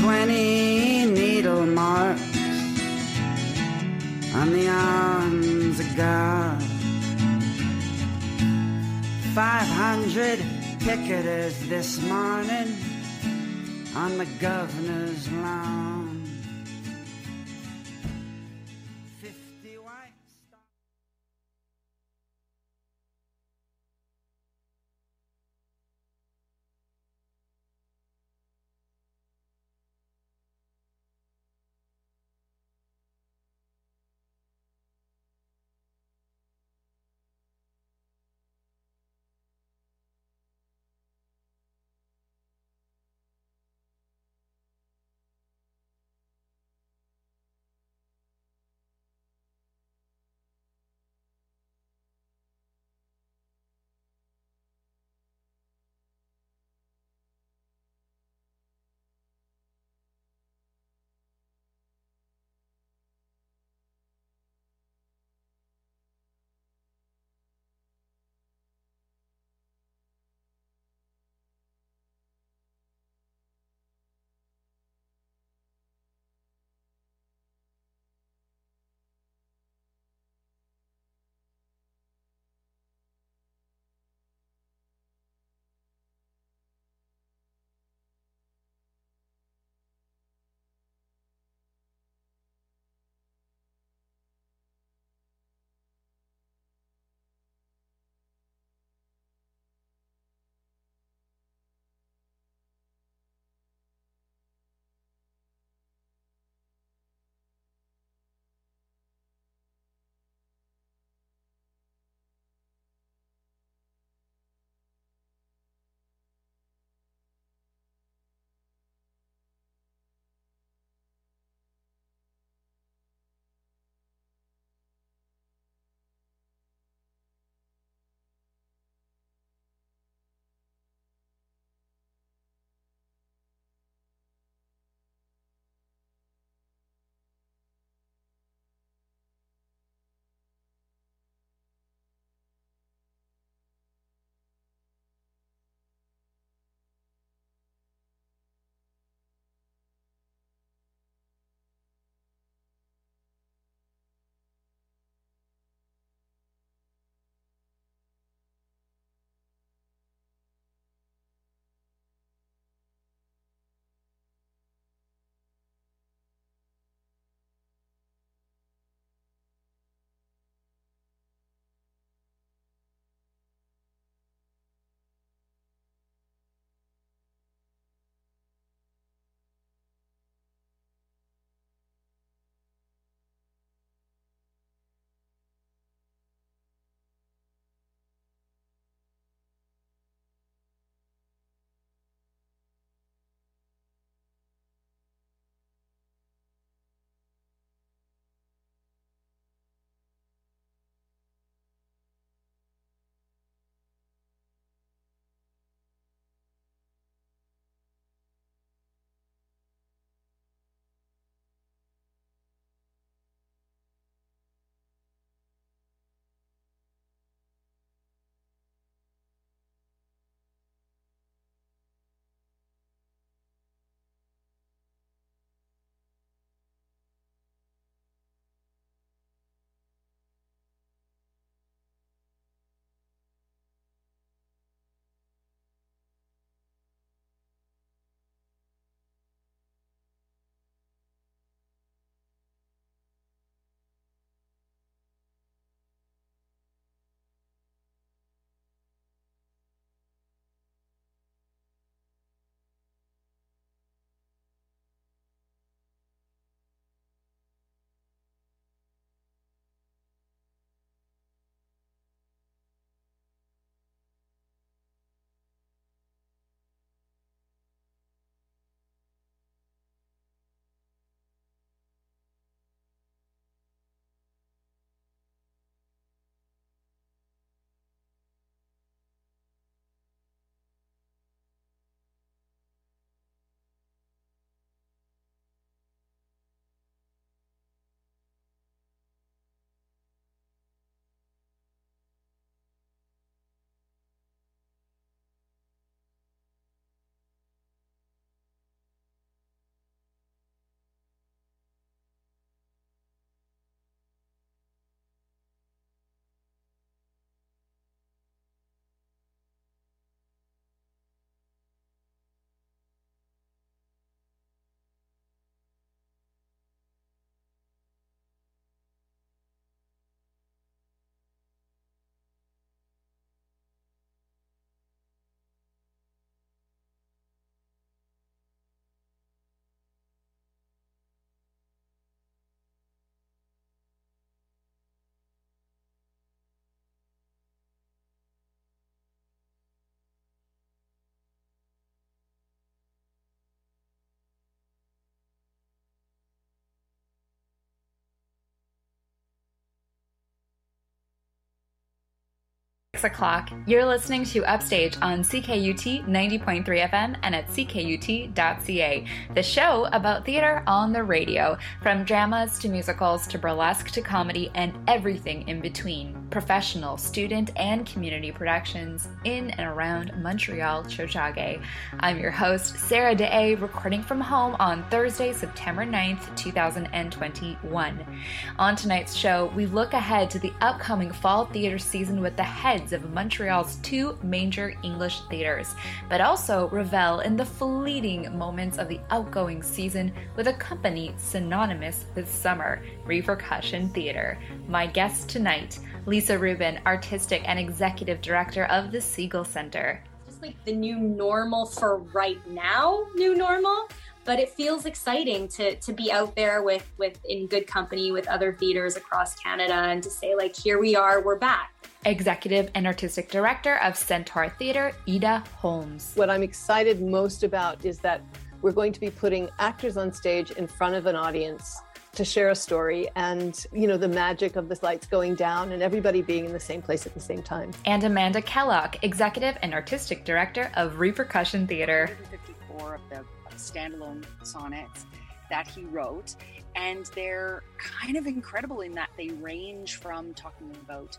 20 needle marks on the arms of God. 500 picketers this morning on the governor's lawn. 50 white stars. 6 o'clock. You're listening to Upstage on CKUT 90.3 FM and at ckut.ca, the show about theater on the radio, from dramas to musicals to burlesque to comedy and everything in between. Professional, student, and community productions in and around Montreal, Tiohtià:ke. I'm your host, Sarah Day, recording from home on Thursday, September 9th, 2021. On tonight's show, we look ahead to the upcoming fall theater season with the heads of Montreal's two major English theaters, but also revel in the fleeting moments of the outgoing season with a company synonymous with summer, Repercussion Theater. My guest tonight, Lisa Rubin, Artistic and Executive Director of the Segal Center. Just like the new normal for right now, new normal, but it feels exciting to be out there with in good company with other theaters across Canada and to say, like, here we are, we're back. Executive and Artistic Director of Centaur Theatre, Ida Holmes. What I'm excited most about is that we're going to be putting actors on stage in front of an audience to share a story, and, you know, the magic of the lights going down and everybody being in the same place at the same time. And Amanda Kellogg, Executive and Artistic Director of Repercussion Theatre. 154 of the standalone sonnets that he wrote, and they're kind of incredible in that they range from talking about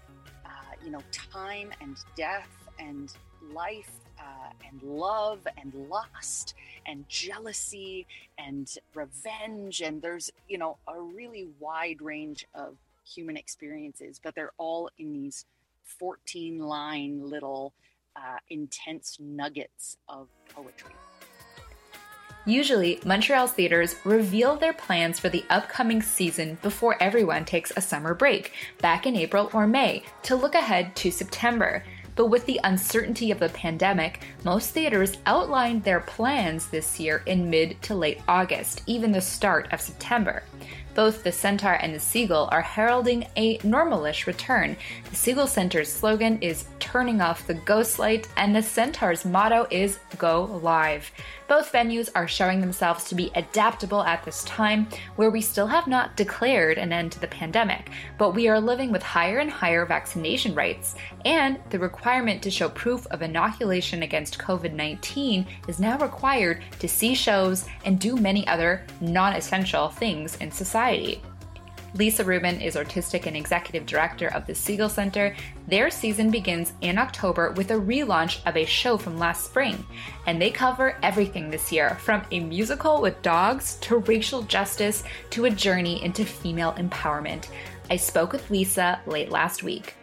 time and death and life and love and lust and jealousy and revenge, and there's a really wide range of human experiences, but they're all in these 14-line little intense nuggets of poetry. Usually, Montreal's theaters reveal their plans for the upcoming season before everyone takes a summer break, back in April or May, to look ahead to September. But with the uncertainty of the pandemic, most theaters outlined their plans this year in mid to late August, even the start of September. Both the Centaur and the Segal are heralding a normalish return. The Segal Center's slogan is "Turning off the ghost light," and the Centaur's motto is "Go live." Both venues are showing themselves to be adaptable at this time, where we still have not declared an end to the pandemic, but we are living with higher and higher vaccination rates, and the requirement to show proof of inoculation against COVID-19 is now required to see shows and do many other non-essential things in society. Lisa Rubin is Artistic and Executive Director of the Segal Center. Their season begins in October with a relaunch of a show from last spring, and they cover everything this year, from a musical with dogs to racial justice to a journey into female empowerment. I spoke with Lisa late last week.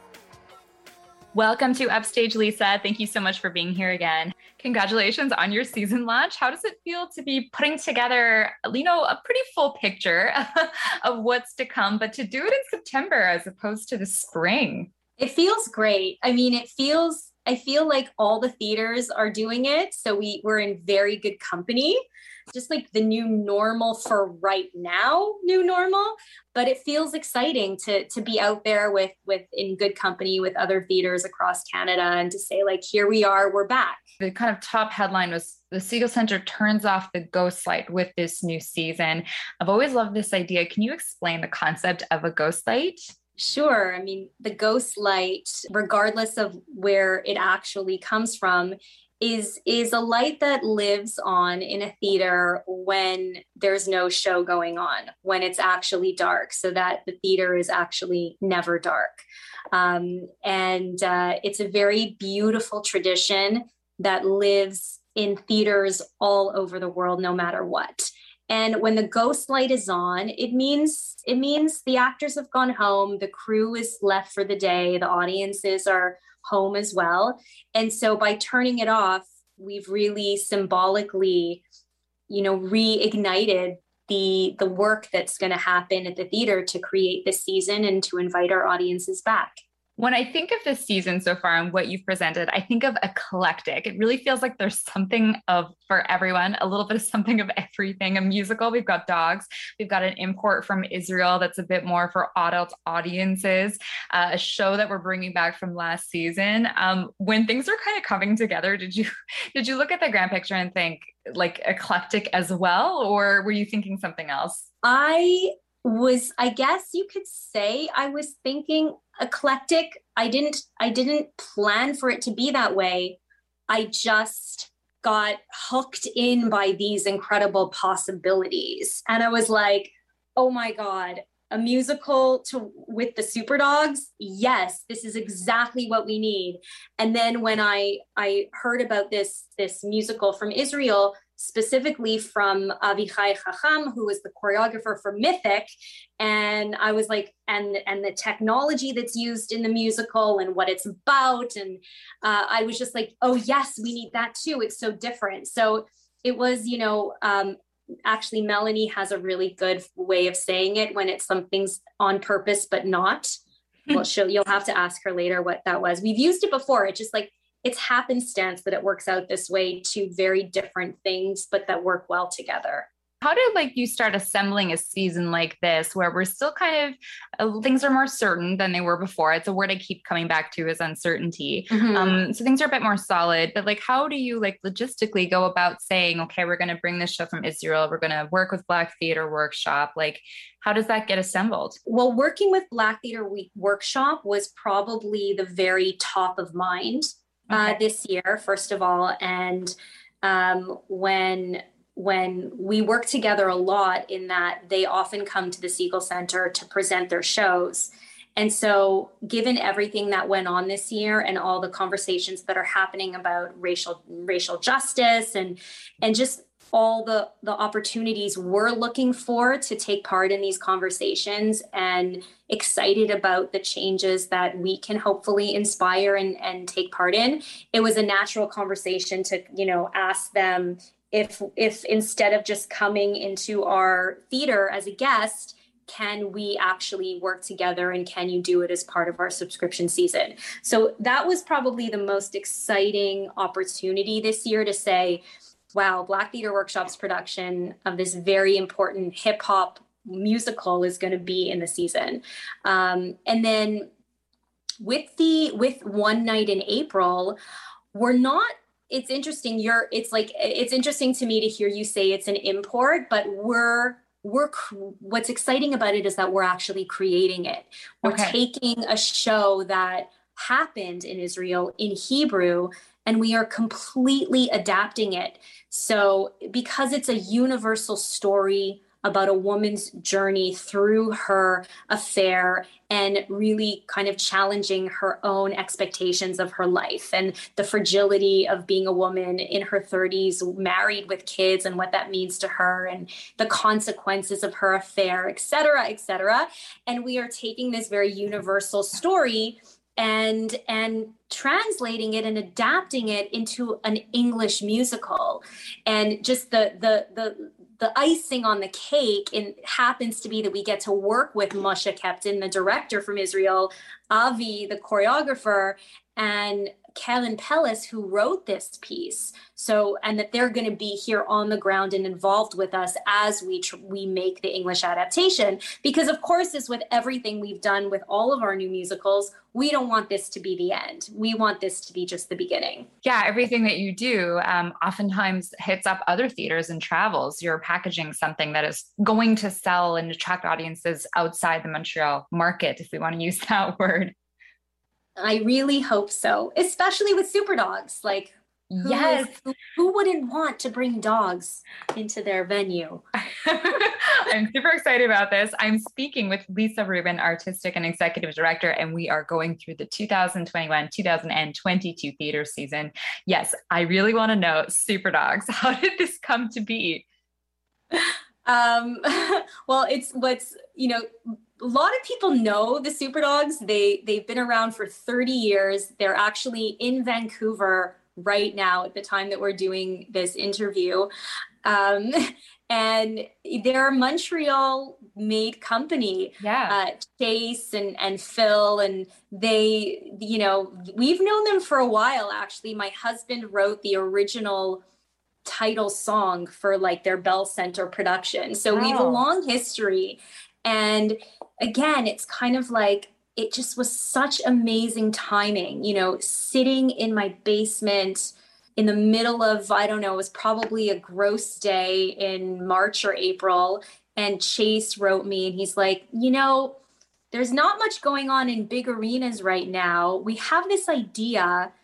Welcome to Upstage, Lisa. Thank you so much for being here again. Congratulations on your season launch. How does it feel to be putting together, a pretty full picture of what's to come, but to do it in September as opposed to the spring? It feels great. I mean, I feel like all the theaters are doing it. So we're in very good company. Just like the new normal for right now, new normal, but it feels exciting to be out there with in good company with other theaters across Canada and to say, like, here we are, we're back. The kind of top headline was the Segal Center turns off the ghost light with this new season. I've always loved this idea. Can you explain the concept of a ghost light? Sure. I mean, the ghost light, regardless of where it actually comes from, is a light that lives on in a theater when there's no show going on, when it's actually dark, so that the theater is actually never dark. It's a very beautiful tradition that lives in theaters all over the world, no matter what. And when the ghost light is on, it means the actors have gone home, the crew is left for the day, the audiences are home as well. And so by turning it off, we've really symbolically, reignited the work that's going to happen at the theater to create this season and to invite our audiences back. When I think of this season so far and what you've presented, I think of eclectic. It really feels like there's something for everyone, a little bit of something of everything. A musical, we've got dogs. We've got an import from Israel that's a bit more for adult audiences. A show that we're bringing back from last season. When things are kind of coming together, did you look at the grand picture and think like eclectic as well, or were you thinking something else? I was, I guess you could say, I was thinking eclectic. I didn't plan for it to be that way. I just got hooked in by these incredible possibilities. And I was like, oh my God, a musical with the Superdogs? Yes, this is exactly what we need. And then when I heard about this musical from Israel, specifically from Avichai Chacham, who was the choreographer for Mythic. And I was like, and the technology that's used in the musical and what it's about. And I was just like, oh yes, we need that too. It's so different. So it was, actually Melanie has a really good way of saying it when it's something's on purpose, but not. Well, you'll have to ask her later what that was. We've used it before. It's just like, it's happenstance that it works out this way, two very different things, but that work well together. How did you start assembling a season like this where we're still kind of, things are more certain than they were before? It's a word I keep coming back to, is uncertainty. Mm-hmm. So things are a bit more solid, but how do you logistically go about saying, okay, we're going to bring this show from Israel, we're going to work with Black Theatre Workshop. How does that get assembled? Well, working with Black Theatre Workshop was probably the very top of mind this year, first of all. And when we work together a lot, in that they often come to the Siegel Center to present their shows. And so given everything that went on this year and all the conversations that are happening about racial justice and just all the opportunities we're looking for to take part in these conversations, and excited about the changes that we can hopefully inspire and take part in, it was a natural conversation to, ask them if instead of just coming into our theater as a guest, can we actually work together, and can you do it as part of our subscription season? So that was probably the most exciting opportunity this year, to say, wow, Black Theatre Workshop's production of this very important hip hop musical is going to be in the season. And then with One Night in April, we're not, it's interesting. It's interesting to me to hear you say it's an import, but what's exciting about it is that we're actually creating it. We're taking a show that happened in Israel in Hebrew, and we are completely adapting it. So because it's a universal story about a woman's journey through her affair and really kind of challenging her own expectations of her life and the fragility of being a woman in her 30s, married with kids, and what that means to her, and the consequences of her affair, et cetera, et cetera. And we are taking this very universal story and translating it and adapting it into an English musical. And just the icing on the cake happens to be that we get to work with Moshe Kepton, the director from Israel, Avi, the choreographer, and Kellen Pellis, who wrote this piece. So, and that they're going to be here on the ground and involved with us as we make the English adaptation. Because of course, as with everything we've done with all of our new musicals, we don't want this to be the end. We want this to be just the beginning. Yeah, everything that you do oftentimes hits up other theaters and travels. You're packaging something that is going to sell and attract audiences outside the Montreal market, if we want to use that word. I really hope so, especially with Superdogs. Yes. Who wouldn't want to bring dogs into their venue? I'm super excited about this. I'm speaking with Lisa Rubin, Artistic and Executive Director, and we are going through the 2021-2022 theater season. Yes, I really want to know, Superdogs, how did this come to be? Well, a lot of people know the Superdogs. They've been around for 30 years. They're actually in Vancouver right now at the time that we're doing this interview. And they're a Montreal-made company. Yeah. Chase and Phil, and they, we've known them for a while, actually. My husband wrote the original title song for their Bell Center production. So we have a long history. And again, it's kind of it just was such amazing timing, sitting in my basement in the middle of, I don't know, it was probably a gross day in March or April, And Chase wrote me and he's like, there's not much going on in big arenas right now. We have this idea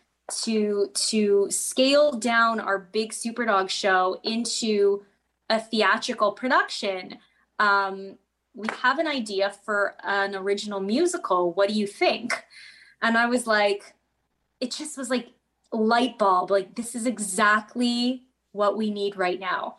to scale down our big Superdog show into a theatrical production. We have an idea for an original musical. What do you think? And I was like, it just was like light bulb. Like, this is exactly what we need right now.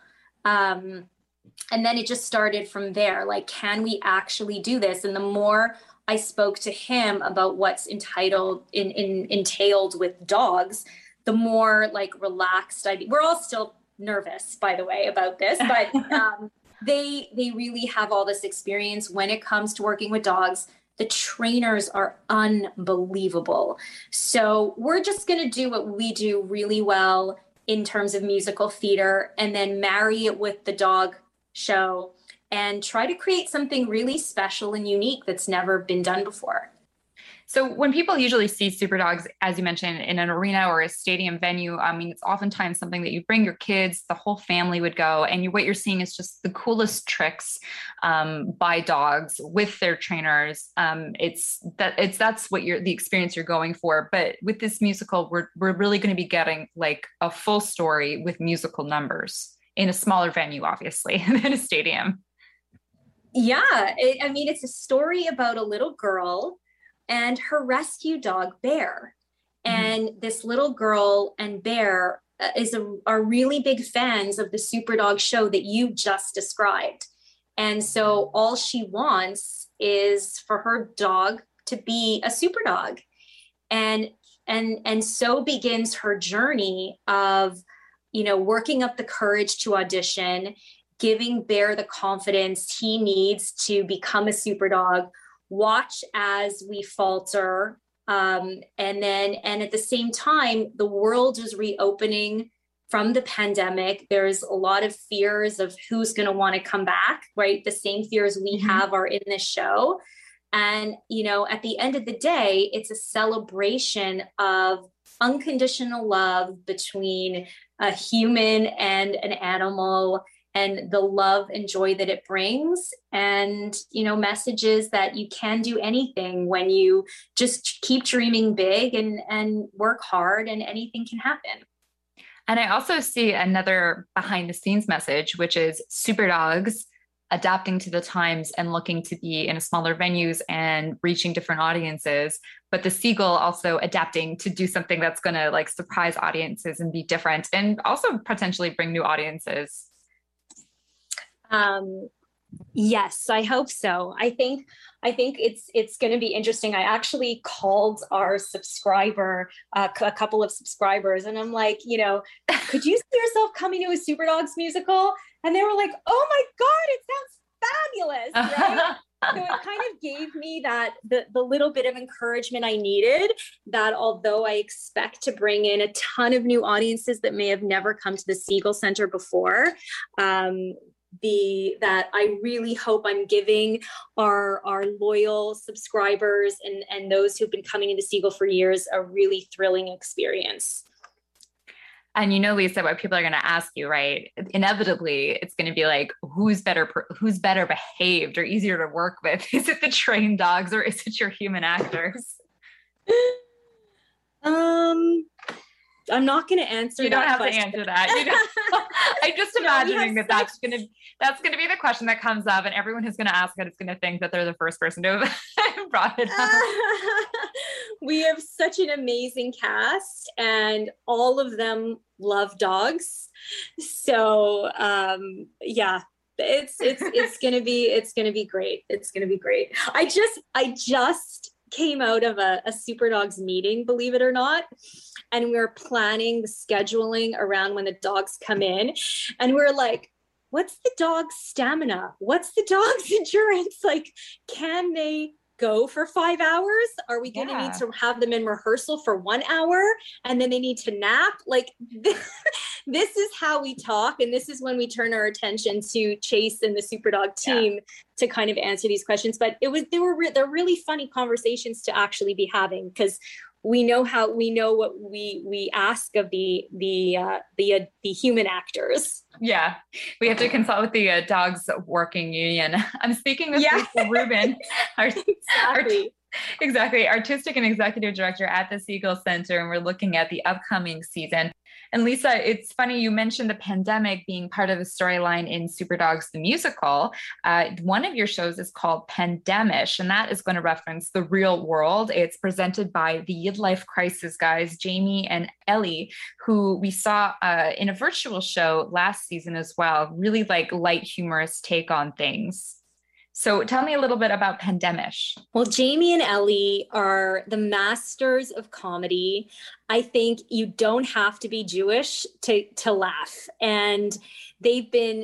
And then it just started from there. Like, can we actually do this? And the more I spoke to him about what's entailed with dogs, the more like relaxed we're all still nervous, by the way, about this, but they really have all this experience when it comes to working with dogs. The trainers are unbelievable. So we're just going to do what we do really well in terms of musical theater, and then marry it with the dog show and try to create something really special and unique that's never been done before. So when people usually see Superdogs, as you mentioned, in an arena or a stadium venue, I mean, it's oftentimes something that you bring your kids, the whole family would go, and what you're seeing is just the coolest tricks by dogs with their trainers. That's what the experience you're going for. But with this musical, we're really going to be getting like a full story with musical numbers in a smaller venue, obviously, than a stadium. Yeah, it's a story about a little girl and her rescue dog, Bear. And this little girl and Bear are really big fans of the Superdog show that you just described. And so all she wants is for her dog to be a Superdog. And so begins her journey of, working up the courage to audition, giving Bear the confidence he needs to become a Superdog, watch as we falter. And at the same time, the world is reopening from the pandemic. There's a lot of fears of who's going to want to come back, right? The same fears we have are in this show. And, at the end of the day, it's a celebration of unconditional love between a human and an animal, and the love and joy that it brings. And, messages that you can do anything when you just keep dreaming big and work hard, and anything can happen. And I also see another behind the scenes message, which is Superdogs adapting to the times and looking to be in smaller venues and reaching different audiences, but the Seagull also adapting to do something that's going to like surprise audiences and be different, and also potentially bring new audiences. Yes, I hope so. I think it's going to be interesting. I actually called our subscriber, a couple of subscribers, and I'm like, could you see yourself coming to a Superdogs musical? And they were like, oh my God, it sounds fabulous, right? So it kind of gave me the little bit of encouragement I needed, that although I expect to bring in a ton of new audiences that may have never come to the Seagull Center before, that I really hope I'm giving our loyal subscribers and those who've been coming into Seagull for years a really thrilling experience. And Lisa, what people are going to ask you, right? Inevitably, it's going to be like, who's better behaved or easier to work with? Is it the trained dogs or is it your human actors? I'm not going to answer that. You don't have question. to answer that. I'm just imagining that's going to be the question that comes up, and everyone who's going to ask it is going to think that they're the first person to have brought it up. We have such an amazing cast, and all of them love dogs. So yeah, it's going to be great. It's going to be great. I just came out of a Superdogs meeting, believe it or not. And we were planning the scheduling around when the dogs come in. And we're like, what's the dog's stamina? What's the dog's endurance? Like, can they go for 5 hours? Are we going to need to have them in rehearsal for 1 hour and then they need to nap? Like, this is how we talk. And this is when we turn our attention to Chase and the Superdog team to kind of answer these questions. But they're really funny conversations to actually be having, because we know what we ask of the human actors. Yeah, we have to consult with the Dogs Working Union. I'm speaking with Lisa Rubin, exactly, artistic and executive director at the Segal Center, and we're looking at the upcoming season. And Lisa, it's funny, you mentioned the pandemic being part of the storyline in Superdogs the Musical. One of your shows is called Pandemish, and that is going to reference the real world. It's presented by the Midlife Crisis guys, Jamie and Ellie, who we saw in a virtual show last season as well. Really like light, humorous take on things. So tell me a little bit about Pandemish. Well, Jamie and Ellie are the masters of comedy. I think you don't have to be Jewish to laugh. And they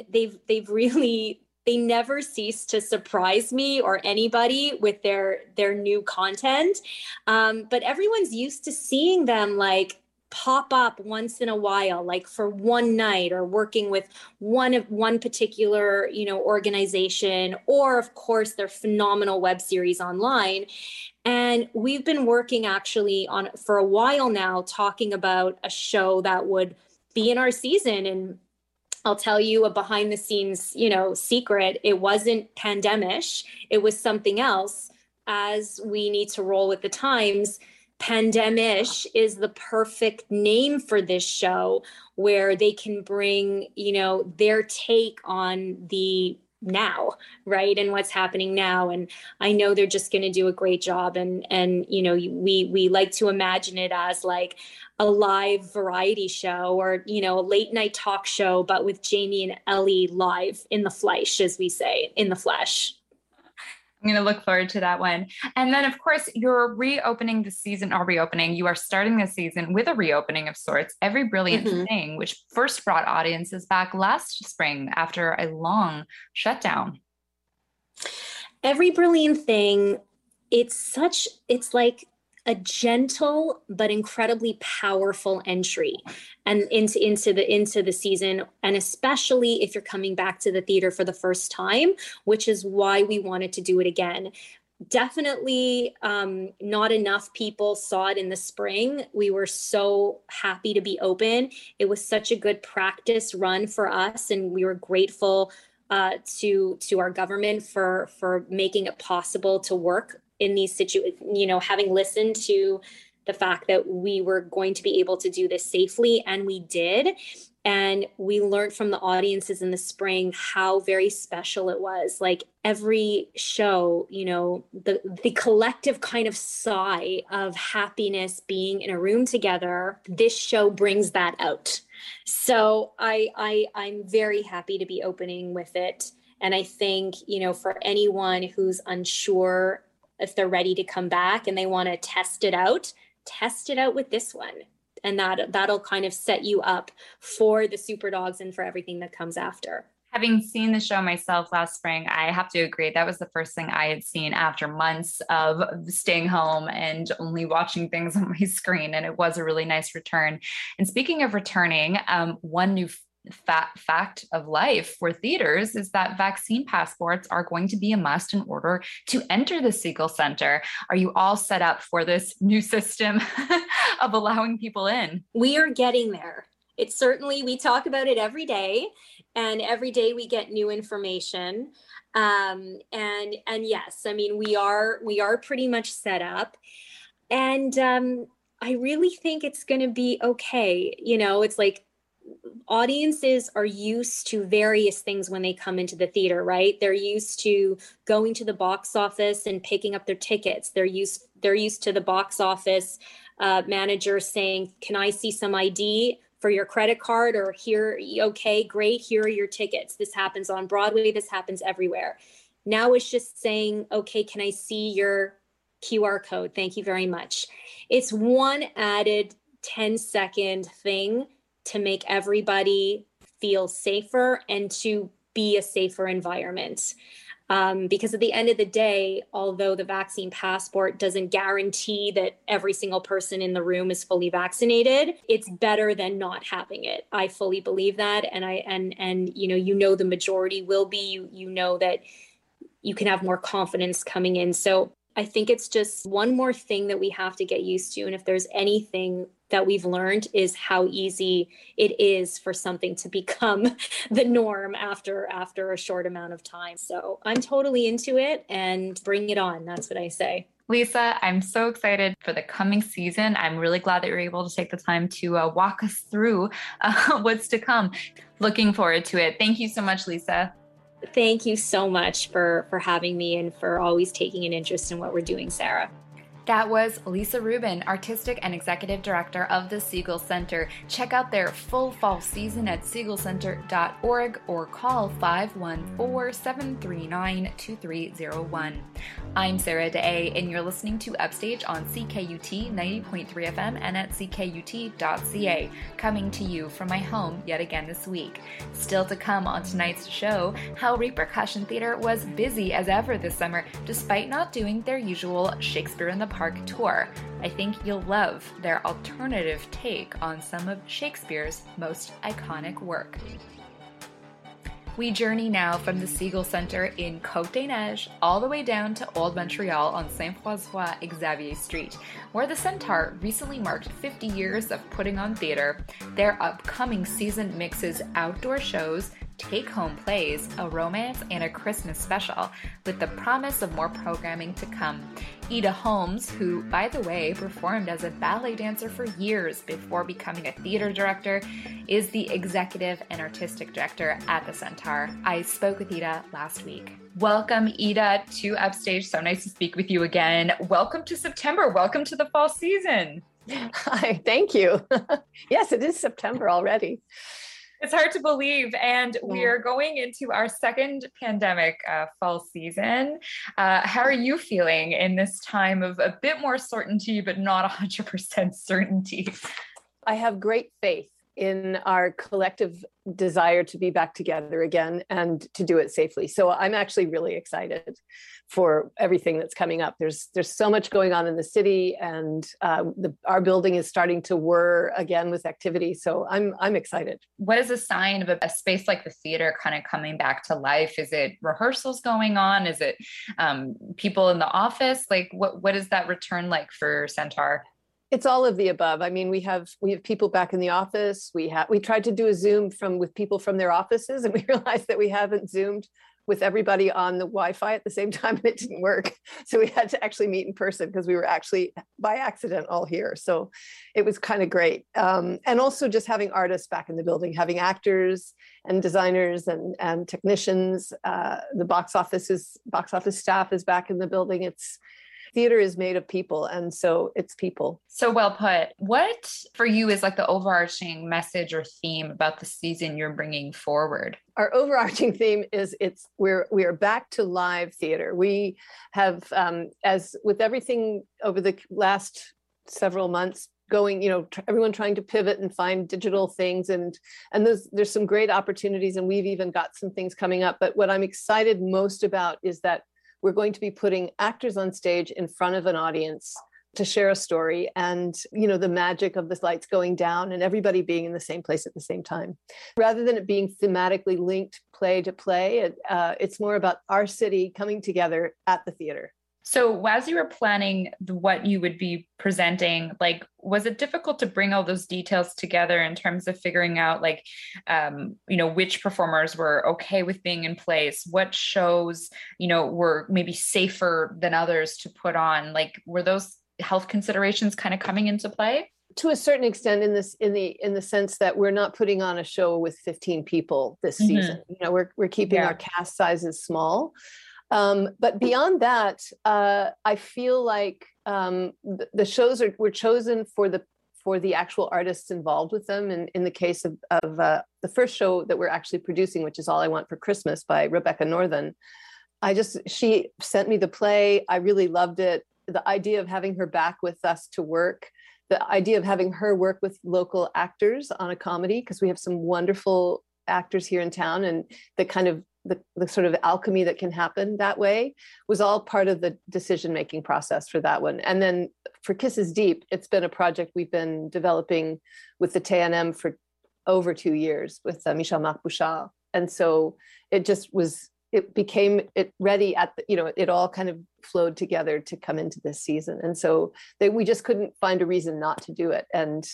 never cease to surprise me or anybody with their new content. But everyone's used to seeing them like pop up once in a while, like for one night, or working with one particular, organization, or of course their phenomenal web series online. And we've been working actually on for a while now, talking about a show that would be in our season. And I'll tell you a behind the scenes, secret. It wasn't Pandemish. It was something else. As we need to roll with the times, Pandemish is the perfect name for this show, where they can bring, their take on the now, right? And what's happening now. And I know they're just going to do a great job. And we like to imagine it as like a live variety show, or, a late night talk show, but with Jamie and Ellie live in the flesh, as we say, in the flesh. I'm going to look forward to that one. And then, of course, you're reopening the season, you are starting the season with a reopening of sorts, Every Brilliant Thing, which first brought audiences back last spring after a long shutdown. Every Brilliant Thing, it's like a gentle but incredibly powerful entry and into the season, and especially if you're coming back to the theater for the first time, which is why we wanted to do it again. Definitely not enough people saw it in the spring. We were so happy to be open. It was such a good practice run for us, and we were grateful to our government for making it possible to work in these situations, having listened to the fact that we were going to be able to do this safely, and we did. And we learned from the audiences in the spring how very special it was. Like every show, the collective kind of sigh of happiness being in a room together, this show brings that out. So I'm very happy to be opening with it. And I think, for anyone who's unsure if they're ready to come back and they want to test it out with this one. And that'll kind of set you up for the Superdogs and for everything that comes after. Having seen the show myself last spring, I have to agree, that was the first thing I had seen after months of staying home and only watching things on my screen. And it was a really nice return. And speaking of returning, one new fact of life for theaters is that vaccine passports are going to be a must in order to enter the Segal Center. Are you all set up for this new system of allowing people in? We are getting there. It's certainly, we talk about it every day, and every day we get new information. And yes, I mean, we are pretty much set up, and I really think it's going to be okay. It's like, audiences are used to various things when they come into the theater, right? They're used to going to the box office and picking up their tickets. They're used to the box office manager saying, "Can I see some ID for your credit card?" Or "Here, okay, great, here are your tickets." This happens on Broadway. This happens everywhere. Now it's just saying, "Okay, can I see your QR code? Thank you very much." It's one added 10-second thing to make everybody feel safer and to be a safer environment. Because at the end of the day, although the vaccine passport doesn't guarantee that every single person in the room is fully vaccinated, it's better than not having it. I fully believe that. And the majority will be, that you can have more confidence coming in. So I think it's just one more thing that we have to get used to. And if there's anything that we've learned is how easy it is for something to become the norm after a short amount of time. So I'm totally into it, and bring it on. That's what I say. Lisa, I'm so excited for the coming season. I'm really glad that you're able to take the time to walk us through what's to come. Looking forward to it. Thank you so much, Lisa. Thank you so much for having me and for always taking an interest in what we're doing, Sarah. That was Lisa Rubin, Artistic and Executive Director of the Segal Center. Check out their full fall season at segalcenter.org or call 514-739-2301. I'm Sarah Day, and you're listening to Upstage on CKUT 90.3 FM and at ckut.ca, coming to you from my home yet again this week. Still to come on tonight's show, how Repercussion Theater was busy as ever this summer, despite not doing their usual Shakespeare in the Park tour. I think you'll love their alternative take on some of Shakespeare's most iconic work. We journey now from the Segal Center in Côte-des-Neiges all the way down to Old Montreal on Saint-François-Xavier Street, where the Centaur recently marked 50 years of putting on theater. Their upcoming season mixes outdoor shows, take-home plays, a romance, and a Christmas special, with the promise of more programming to come. Ida Holmes, who, by the way, performed as a ballet dancer for years before becoming a theater director, is the executive and artistic director at the Centaur. I spoke with Ida last week. Welcome, Ida, to Upstage. So nice to speak with you again. Welcome to September. Welcome to the fall season. Hi, thank you. Yes, it is September already. It's hard to believe. And we are going into our second pandemic fall season. How are you feeling in this time of a bit more certainty, but not 100% certainty? I have great faith in our collective desire to be back together again and to do it safely. So I'm actually really excited for everything that's coming up. There's so much going on in the city, and our building is starting to whir again with activity. So I'm excited. What is a sign of a space like the theater kind of coming back to life? Is it rehearsals going on? Is it people in the office? Like what is that return like for Centaur? It's all of the above. I mean, we have people back in the office. We tried to do a Zoom with people from their offices, and we realized that we haven't Zoomed with everybody on the Wi-Fi at the same time, and it didn't work. So we had to actually meet in person because we were actually by accident all here. So it was kind of great. And also just having artists back in the building, having actors and designers and technicians. The box office staff is back in the building. Theater is made of people, and so it's people. So well put. What for you is like the overarching message or theme about the season you're bringing forward? Our overarching theme is we are back to live theater. We have, as with everything over the last several months, going, everyone trying to pivot and find digital things, and there's some great opportunities, and we've even got some things coming up. But what I'm excited most about is that we're going to be putting actors on stage in front of an audience to share a story, and the magic of the lights going down and everybody being in the same place at the same time. Rather than it being thematically linked play to play, it's more about our city coming together at the theater. So as you were planning what you would be presenting, was it difficult to bring all those details together in terms of figuring out which performers were okay with being in place, what shows, were maybe safer than others to put on? Were those health considerations kind of coming into play? To a certain extent, in the sense that we're not putting on a show with 15 people this season. We're keeping our cast sizes small. But beyond that, I feel like the shows were chosen for the actual artists involved with them. And in the case of the first show that we're actually producing, which is All I Want for Christmas by Rebecca Northern, she sent me the play. I really loved it. The idea of having her back with us to work, the idea of having her work with local actors on a comedy, because we have some wonderful actors here in town, and the kind of the sort of alchemy that can happen that way was all part of the decision-making process for that one. And then for Kisses Deep, it's been a project we've been developing with the TNM for over 2 years with Michel-Marc Bouchard. And so it just was it became it ready at the, it all kind of flowed together to come into this season. And so we just couldn't find a reason not to do it. And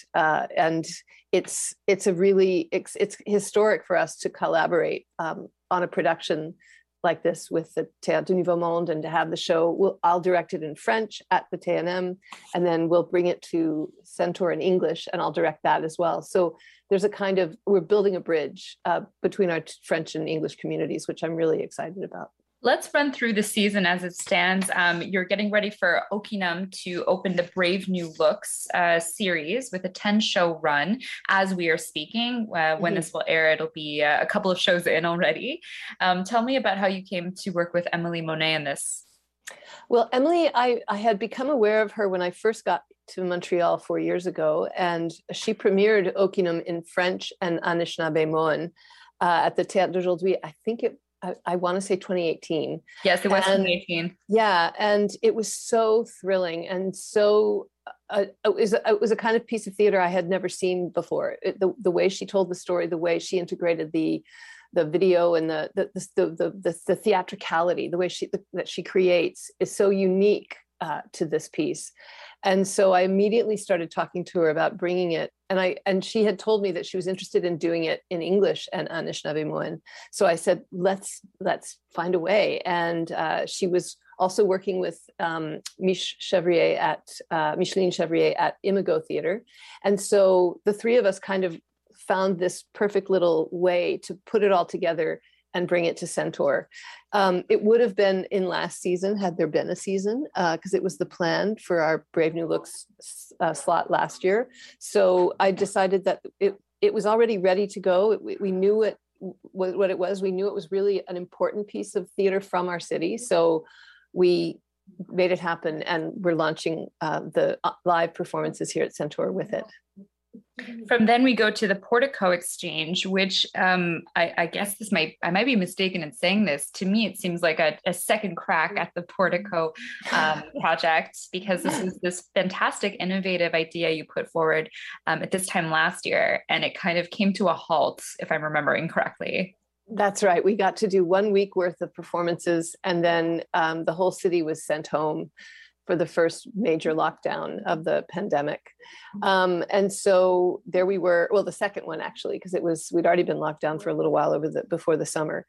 it's historic for us to collaborate on a production like this with the Théâtre du Nouveau Monde, and to have the show. I'll direct it in French at the TNM, and then we'll bring it to Centaur in English, and I'll direct that as well. So there's we're building a bridge between our French and English communities, which I'm really excited about. Let's run through the season as it stands. You're getting ready for Okinum to open the Brave New Looks series with a 10-show run as we are speaking. When this will air, it'll be a couple of shows in already. Tell me about how you came to work with Emily Monet in this. Well, Emily, I had become aware of her when I first got to Montreal 4 years ago, and she premiered Okinum in French and Anishinaabe at the Théâtre d'Aujourd'hui. I think I want to say 2018. Yes, it was 2018. Yeah, and it was so thrilling, and so it was a kind of piece of theater I had never seen before. The way she told the story, the way she integrated the video and the theatricality, the way that she creates is so unique to this piece. And so I immediately started talking to her about bringing it. And she had told me that she was interested in doing it in English and Anishinaabe. So I said, let's find a way. And she was also working with Micheline Chevrier at Imago Theater. And so the three of us kind of found this perfect little way to put it all together and bring it to Centaur. It would have been in last season had there been a season, because it was the plan for our Brave New Looks slot last year. So I decided that it was already ready to go. We knew what it was. We knew it was really an important piece of theater from our city. So we made it happen, and we're launching the live performances here at Centaur with it. From then we go to the Portico Exchange, which I guess I might be mistaken in saying this. To me, it seems like a second crack at the Portico project, because this is this fantastic, innovative idea you put forward at this time last year, and it kind of came to a halt, if I'm remembering correctly. That's right. We got to do 1 week worth of performances, and then the whole city was sent home for the first major lockdown of the pandemic. And so there we were, well, the second one actually, because we'd already been locked down for a little while before the summer.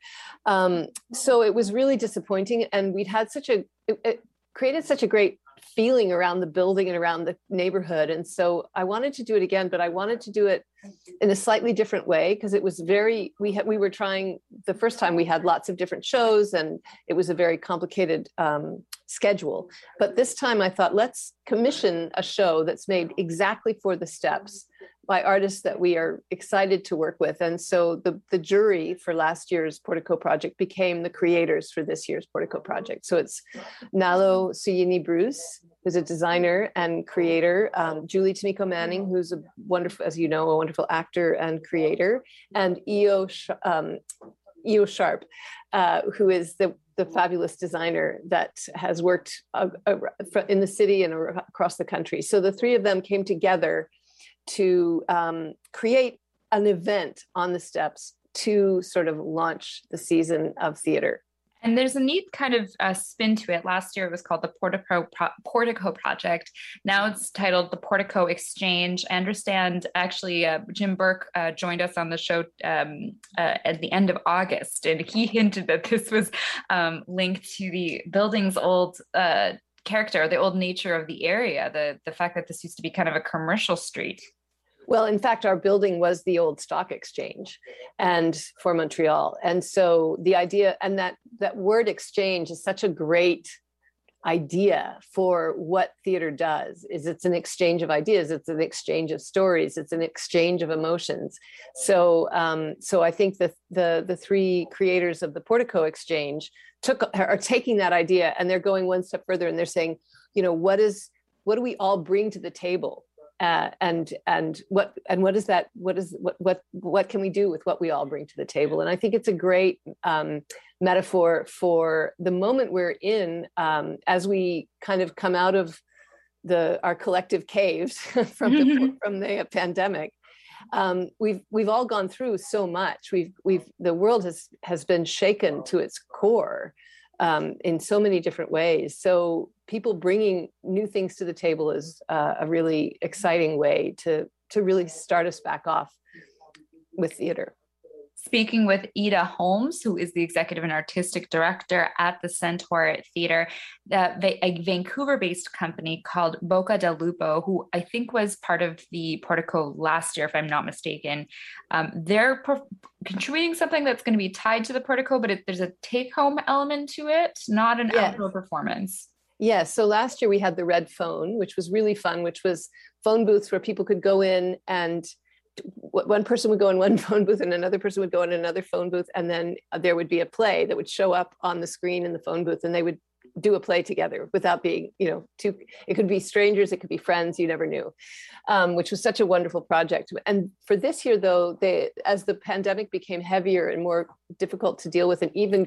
So it was really disappointing, and we'd had it created such a great feeling around the building and around the neighborhood. And so I wanted to do it again, but I wanted to do it in a slightly different way, because it was we were trying, the first time we had lots of different shows, and it was a very complicated schedule. But this time I thought, let's commission a show that's made exactly for the steps by artists that we are excited to work with. And so the jury for last year's Portico project became the creators for this year's Portico project. So it's Nalo Suyini Bruce, who's a designer and creator, Julie Tamiko Manning, who's a wonderful, as you know, a wonderful actor and creator, and Io Sharp, who is the fabulous designer that has worked in the city and across the country. So the three of them came together to create an event on the steps to sort of launch the season of theater. And there's a neat kind of spin to it. Last year it was called the Portico Project. Now it's titled the Portico Exchange. I understand actually Jim Burke joined us on the show at the end of August, and he hinted that this was linked to the building's old character, the old nature of the area, the fact that this used to be kind of a commercial street. Well, in fact, our building was the old stock exchange and for Montreal. And so the idea, and that word exchange is such a great idea for what theater does, is it's an exchange of ideas, it's an exchange of stories, it's an exchange of emotions. So I think that the three creators of the Portico Exchange are taking that idea, and they're going one step further, and they're saying, what do we all bring to the table? And what can we do with what we all bring to the table? And I think it's a great metaphor for the moment we're in as we kind of come out of our collective caves from the pandemic, We've all gone through so much. The world has been shaken to its core in so many different ways. So people bringing new things to the table is a really exciting way to really start us back off with theater. Speaking with Ida Holmes, who is the executive and artistic director at the Centaur Theatre, a Vancouver-based company called Boca del Lupo, who I think was part of the Portico last year, if I'm not mistaken. They're contributing something that's going to be tied to the Portico, but there's a take-home element to it, not an outdoor performance. Yes. So last year we had the Red Phone, which was really fun, which was phone booths where people could go in and one person would go in one phone booth and another person would go in another phone booth. And then there would be a play that would show up on the screen in the phone booth and they would do a play together without being, it could be strangers, it could be friends, you never knew, which was such a wonderful project. And for this year, though, as the pandemic became heavier and more difficult to deal with, and even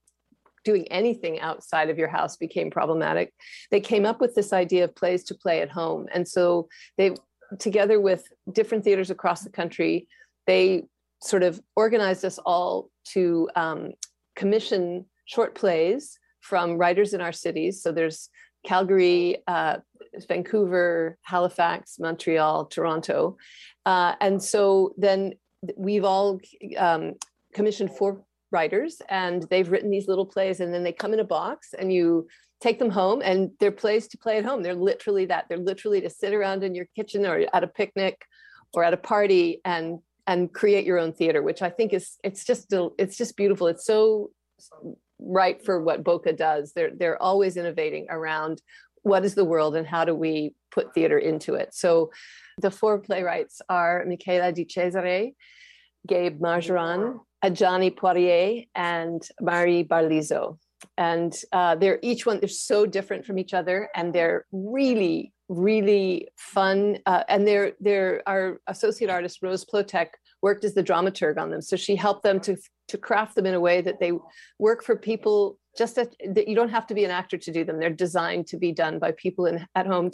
doing anything outside of your house became problematic, they came up with this idea of plays to play at home. And so together with different theaters across the country, they sort of organized us all to commission short plays from writers in our cities. So there's Calgary, Vancouver, Halifax, Montreal, Toronto. And so then we've all commissioned 4 writers, and they've written these little plays, and then they come in a box and you take them home, and they're plays to play at home. They're literally that. They're literally to sit around in your kitchen or at a picnic or at a party and create your own theater, which I think it's just beautiful. It's so right for what Boca does. They're always innovating around what is the world and how do we put theater into it. So the 4 playwrights are Michela Di Cesare, Gabe Margeron, Adjani Poirier, and Marie Barlizo. And they're so different from each other, and they're really, really fun. And our associate artist, Rose Plotek, worked as the dramaturg on them. So she helped them to craft them in a way that they work for people just that you don't have to be an actor to do them. They're designed to be done by people at home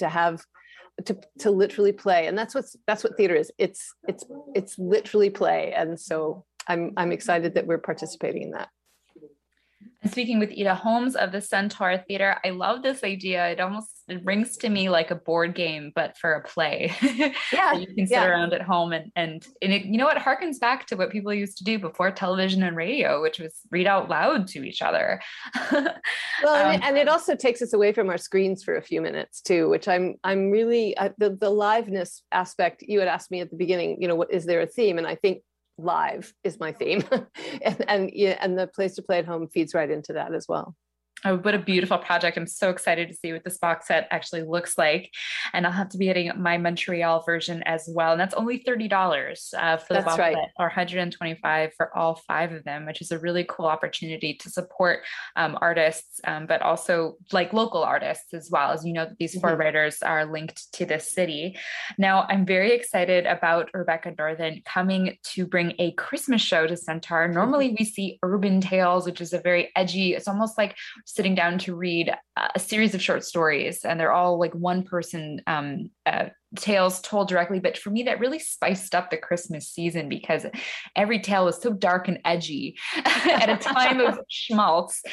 to literally play. And that's what theater is. It's literally play. And so I'm excited that we're participating in that. And speaking with Ida Holmes of the Centaur Theatre, I love this idea. It rings to me like a board game, but for a play. Yeah, you can sit around at home and it, you know, it harkens back to what people used to do before television and radio, which was read out loud to each other. Well, and it also takes us away from our screens for a few minutes too, which I'm really the liveness aspect. You had asked me at the beginning, what is there a theme? And I think live is my theme, and the place to play at home feeds right into that as well. Oh, what a beautiful project. I'm so excited to see what this box set actually looks like. And I'll have to be getting my Montreal version as well. And that's only $30 for the box set, or $125 for all 5 of them, which is a really cool opportunity to support artists, but also like local artists as well. As you know, these 4 writers are linked to this city. Now, I'm very excited about Rebecca Northern coming to bring a Christmas show to Centaur. Normally we see Urban Tales, which is a very edgy, it's almost like sitting down to read a series of short stories, and they're all like one person tales told directly. But for me, that really spiced up the Christmas season because every tale was so dark and edgy at a time of schmaltz.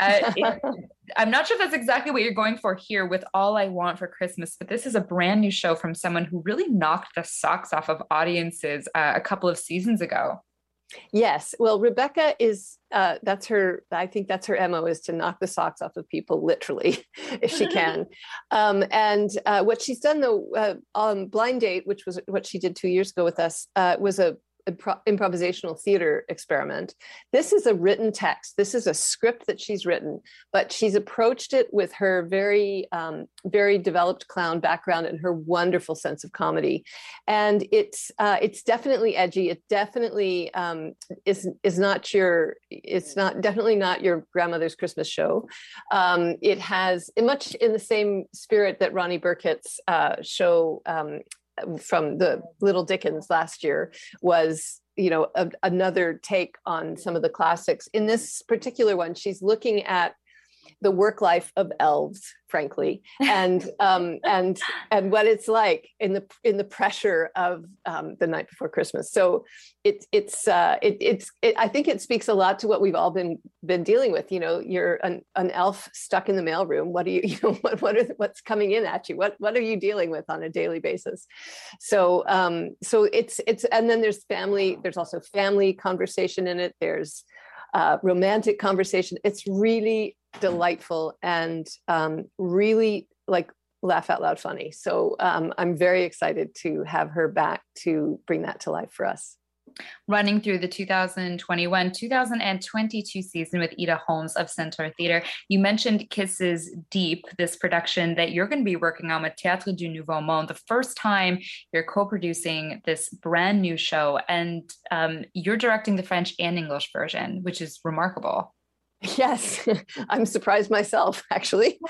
I'm not sure if that's exactly what you're going for here with All I Want for Christmas, but this is a brand new show from someone who really knocked the socks off of audiences a couple of seasons ago. Yes. Well, Rebecca is, I think that's her MO, is to knock the socks off of people, literally, if she can. And what she's done, though, Blind Date, which was what she did 2 years ago with us, was a improvisational theater experiment. This is a written text. This is a script that she's written, but she's approached it with her very, very developed clown background and her wonderful sense of comedy. And it's definitely edgy. It definitely definitely not your grandmother's Christmas show. It has much in the same spirit that Ronnie Burkett's show from the Little Dickens last year was, another take on some of the classics. In this particular one, she's looking at the work life of elves, frankly, and what it's like in the pressure of the night before Christmas. So I think it speaks a lot to what we've all been dealing with. You know, you're an elf stuck in the mailroom. What do what's coming in at you? What are you dealing with on a daily basis? So it's and then there's family. There's also family conversation in it. There's romantic conversation. It's really delightful and really like laugh out loud funny. So I'm very excited to have her back to bring that to life for us. Running through the 2021-2022 season with Ida Holmes of Centaur Theatre, you mentioned Kisses Deep, this production that you're going to be working on with Théâtre du Nouveau Monde, the first time you're co-producing this brand new show, and you're directing the French and English version, which is remarkable. Yes, I'm surprised myself, actually.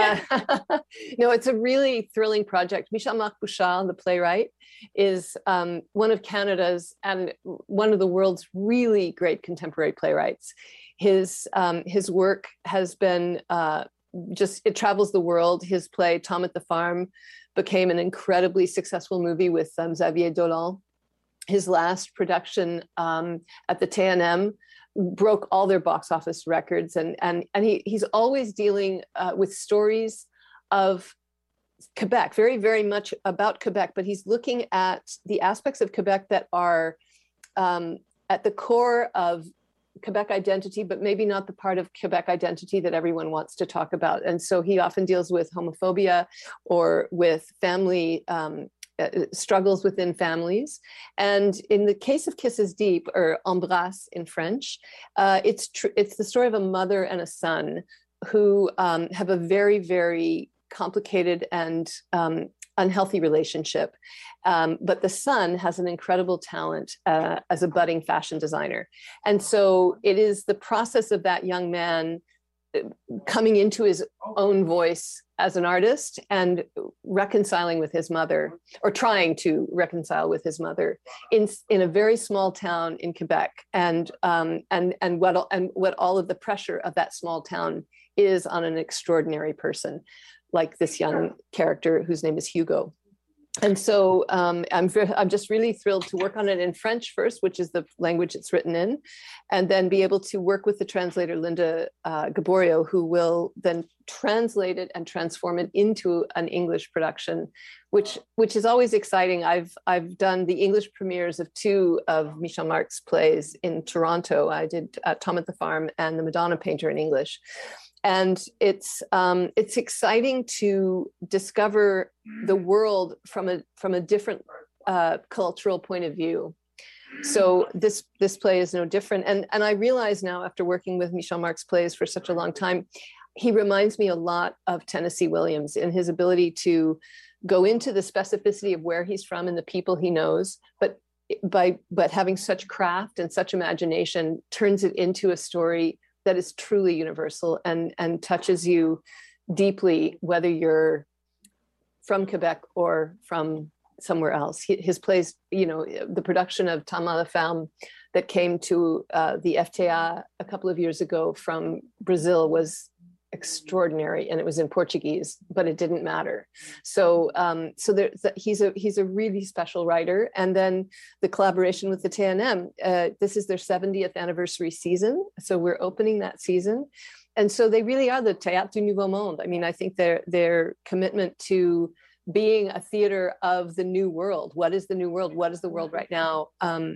No, it's a really thrilling project. Michel-Marc Bouchard, the playwright, is one of Canada's and one of the world's really great contemporary playwrights. His work has been it travels the world. His play, Tom at the Farm, became an incredibly successful movie with Xavier Dolan. His last production at the TNM broke all their box office records, and he's always dealing with stories of Quebec, very, very much about Quebec, but he's looking at the aspects of Quebec that are at the core of Quebec identity, but maybe not the part of Quebec identity that everyone wants to talk about. And so he often deals with homophobia or with family struggles within families. And in the case of Kisses Deep, or Embrasse in French, it's the story of a mother and a son who have a very, very complicated and unhealthy relationship. But the son has an incredible talent as a budding fashion designer. And so it is the process of that young man coming into his own voice as an artist and reconciling with his mother, or trying to reconcile with his mother in a very small town in Quebec, and what all of the pressure of that small town is on an extraordinary person like this young character whose name is Hugo. And so I'm just really thrilled to work on it in French first, which is the language it's written in, and then be able to work with the translator, Linda Gaborio, who will then translate it and transform it into an English production, which is always exciting. I've done the English premieres of 2 of Michel-Marc's plays in Toronto. I did Tom at the Farm and The Madonna Painter in English. And it's exciting to discover the world from a different cultural point of view. So this play is no different. And I realize now, after working with Michel-Marc's plays for such a long time, he reminds me a lot of Tennessee Williams in his ability to go into the specificity of where he's from and the people he knows, but having such craft and such imagination, turns it into a story that is truly universal and touches you deeply, whether you're from Quebec or from somewhere else. His plays, the production of Tom à la Ferme that came to the FTA a couple of years ago from Brazil was extraordinary, and it was in Portuguese, but it didn't matter. So he's a really special writer. And then the collaboration with the TNM, this is their 70th anniversary season, so we're opening that season, and so they really are the Théâtre du Nouveau Monde. I mean, I think their commitment to being a theater of the new world. What is the new world? What is the world right now?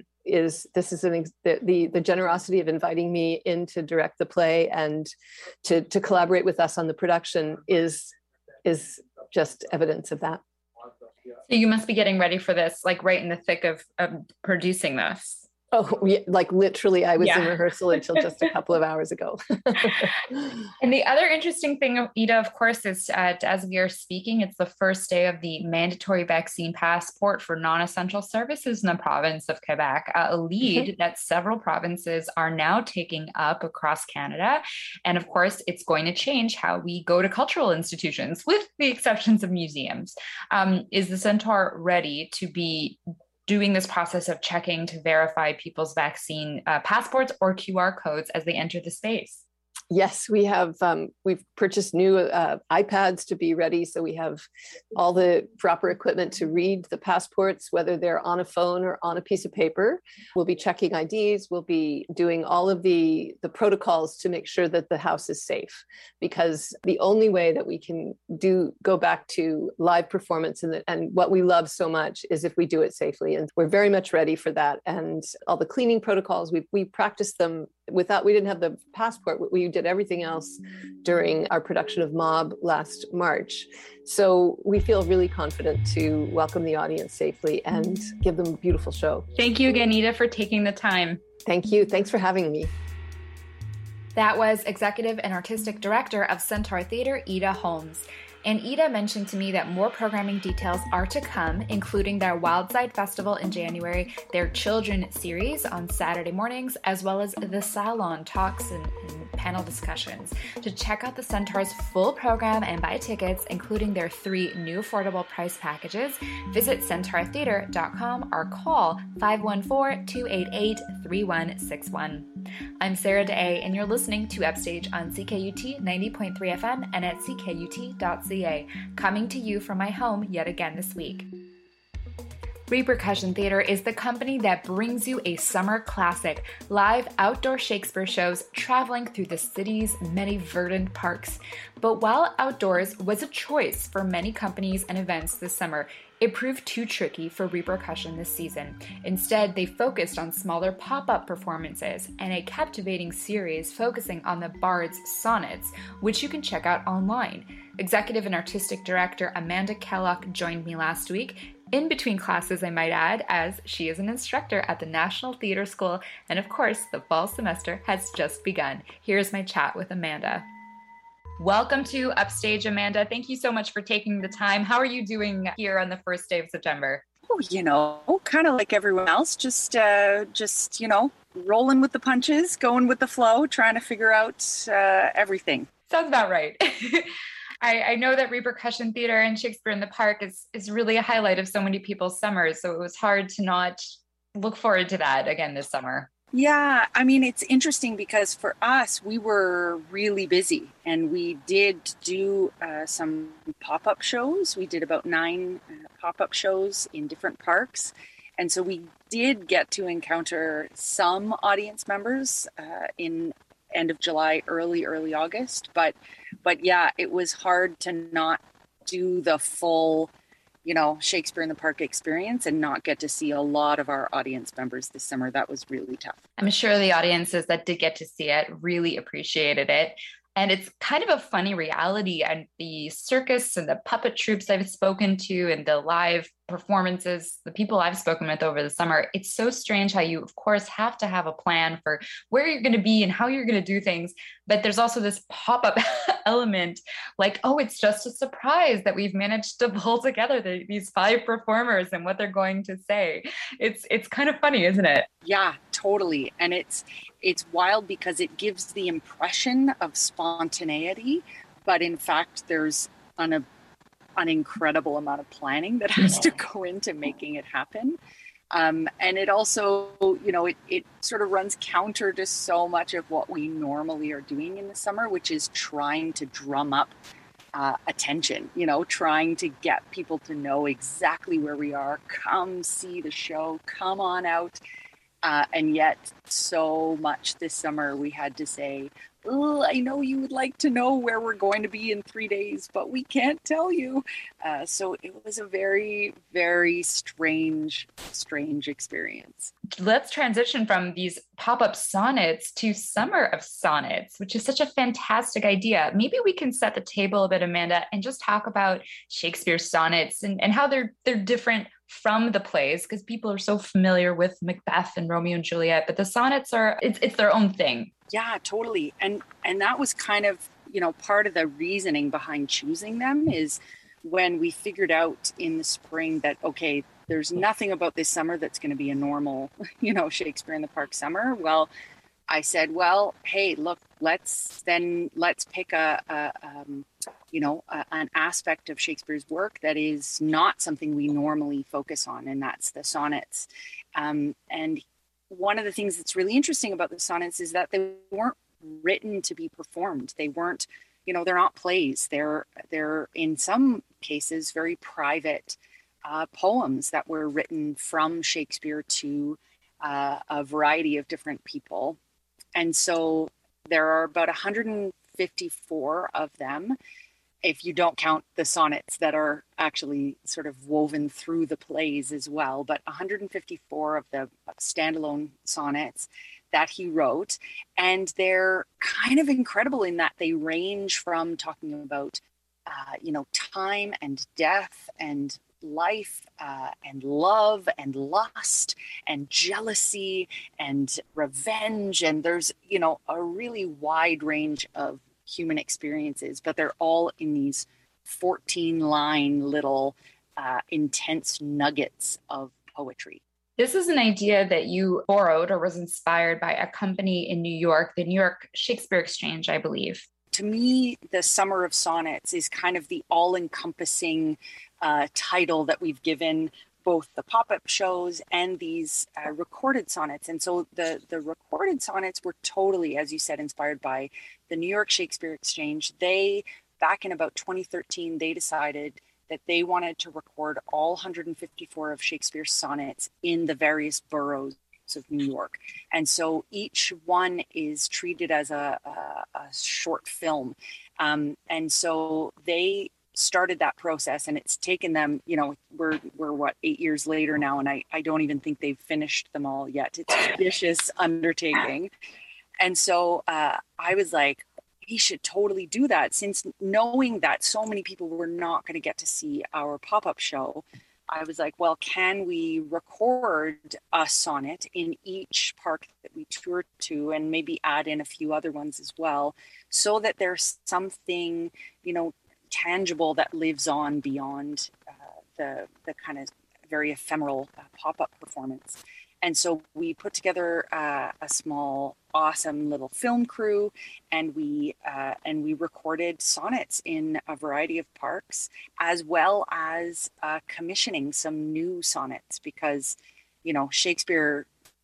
The generosity of inviting me in to direct the play and to collaborate with us on the production is just evidence of that. So you must be getting ready for this, like right in the thick of producing this. Oh, yeah, like literally, I was in rehearsal until just a couple of hours ago. And the other interesting thing, Ida, of course, is as we are speaking, it's the first day of the mandatory vaccine passport for non-essential services in the province of Quebec, a lead that several provinces are now taking up across Canada. And of course, it's going to change how we go to cultural institutions, with the exceptions of museums. Is the Centaur ready to be doing this process of checking to verify people's vaccine passports or QR codes as they enter the space? Yes, we have. We've purchased new iPads to be ready. So we have all the proper equipment to read the passports, whether they're on a phone or on a piece of paper. We'll be checking IDs. We'll be doing all of the protocols to make sure that the house is safe, because the only way that we can go back to live performance and what we love so much is if we do it safely. And we're very much ready for that. And all the cleaning protocols, we practiced them we didn't have the passport. We did everything else during our production of Mob last March. So we feel really confident to welcome the audience safely and give them a beautiful show. Thank you again, Ida, for taking the time. Thank you. Thanks for having me. That was Executive and Artistic Director of Centaur Theatre, Ida Holmes. And Ida mentioned to me that more programming details are to come, including their Wildside Festival in January, their Children series on Saturday mornings, as well as the Salon talks and panel discussions. To check out the Centaur's full program and buy tickets, including their 3 new affordable price packages, visit centaurtheatre.com or call 514-288-3161. I'm Sarah Day, and you're listening to Upstage on CKUT 90.3 FM and at ckut.ca, coming to you from my home yet again this week. Repercussion Theatre is the company that brings you a summer classic, live outdoor Shakespeare shows traveling through the city's many verdant parks. But while outdoors was a choice for many companies and events this summer, it proved too tricky for Repercussion this season. Instead, they focused on smaller pop-up performances and a captivating series focusing on the Bard's Sonnets, which you can check out online. Executive and Artistic Director Amanda Kellock joined me last week, in between classes, I might add, as she is an instructor at the National Theatre School, and of course, the fall semester has just begun. Here's my chat with Amanda. Welcome to Upstage, Amanda. Thank you so much for taking the time. How are you doing here on the first day of September? Oh, kind of like everyone else, just rolling with the punches, going with the flow, trying to figure out everything. Sounds about right. I know that Repercussion Theatre and Shakespeare in the Park is really a highlight of so many people's summers, so it was hard to not look forward to that again this summer. Yeah, I mean, it's interesting because for us, we were really busy and we did do some pop-up shows. We did about 9 pop-up shows in different parks. And so we did get to encounter some audience members in end of July, early August. But yeah, it was hard to not do the full Shakespeare in the Park experience and not get to see a lot of our audience members this summer. That was really tough. I'm sure the audiences that did get to see it really appreciated it. And it's kind of a funny reality, and the circus and the puppet troupes I've spoken to and the live performances, the people I've spoken with over the summer, it's so strange how you, of course, have to have a plan for where you're going to be and how you're going to do things. But there's also this pop-up element, like, oh, it's just a surprise that we've managed to pull together these 5 performers and what they're going to say. It's kind of funny, isn't it? Yeah, totally. And it's wild because it gives the impression of spontaneity, but in fact, there's an incredible amount of planning that has to go into making it happen. And it also, it sort of runs counter to so much of what we normally are doing in the summer, which is trying to drum up attention, trying to get people to know exactly where we are, come see the show, come on out. And yet so much this summer we had to say, oh, I know you would like to know where we're going to be in 3 days, but we can't tell you. So it was a very, very strange experience. Let's transition from these pop-up sonnets to Summer of Sonnets, which is such a fantastic idea. Maybe we can set the table a bit, Amanda, and just talk about Shakespeare's sonnets and how they're different from the plays, because people are so familiar with Macbeth and Romeo and Juliet, but the sonnets it's their own thing. Yeah, totally. And that was kind of, part of the reasoning behind choosing them is when we figured out in the spring that, okay, there's nothing about this summer that's going to be a normal, Shakespeare in the Park summer. Well, I said, well, hey, look, let's pick an aspect of Shakespeare's work that is not something we normally focus on, and that's the sonnets. And one of the things that's really interesting about the sonnets is that they weren't written to be performed. They weren't, they're not plays. They're in some cases very private poems that were written from Shakespeare to a variety of different people. And so there are about 154 of them, if you don't count the sonnets that are actually sort of woven through the plays as well, but 154 of the standalone sonnets that he wrote. And they're kind of incredible in that they range from talking about, time and death and life and love and lust and jealousy and revenge. And there's, a really wide range of human experiences, but they're all in these 14-line little intense nuggets of poetry. This is an idea that you borrowed or was inspired by a company in New York, the New York Shakespeare Exchange, I believe. To me, the Summer of Sonnets is kind of the all-encompassing title that we've given both the pop-up shows and these recorded sonnets. And so the recorded sonnets were totally, as you said, inspired by the New York Shakespeare Exchange. They, back in about 2013, they decided that they wanted to record all 154 of Shakespeare's sonnets in the various boroughs of New York. And so each one is treated as a short film. And so they started that process, and it's taken them, we're what, 8 years later now, and I don't even think they've finished them all yet. It's a vicious undertaking. And so I was like, we should totally do that, since knowing that so many people were not going to get to see our pop-up show. I was like, well, can we record a sonnet in each park that we tour to, and maybe add in a few other ones as well, so that there's something, tangible that lives on beyond the kind of very ephemeral pop-up performance. And so we put together a small, awesome little film crew, and we recorded sonnets in a variety of parks, as well as commissioning some new sonnets, because, Shakespeare,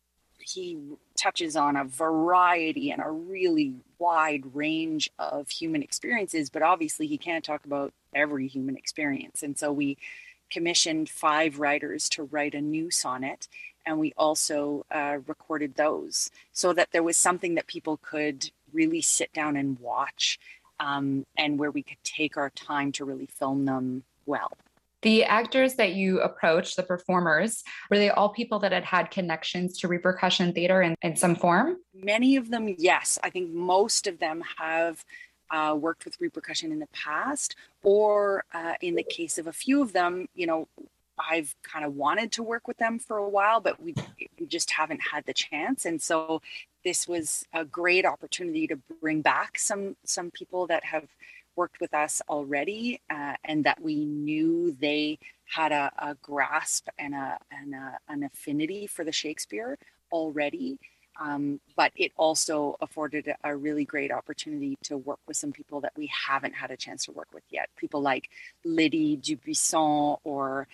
he touches on a variety and a really wide range of human experiences, but obviously he can't talk about every human experience. And so we commissioned 5 writers to write a new sonnet, and we also recorded those, so that there was something that people could really sit down and watch, and where we could take our time to really film them well. The actors that you approached, the performers, were they all people that had connections to repercussion theater in some form? Many of them, yes. I think most of them have worked with repercussion in the past, or in the case of a few of them, I've kind of wanted to work with them for a while, but we just haven't had the chance. And so this was a great opportunity to bring back some people that have worked with us already, and that we knew they had a grasp and an affinity for the Shakespeare already. But it also afforded a really great opportunity to work with some people that we haven't had a chance to work with yet. People like Lydie Dubuisson or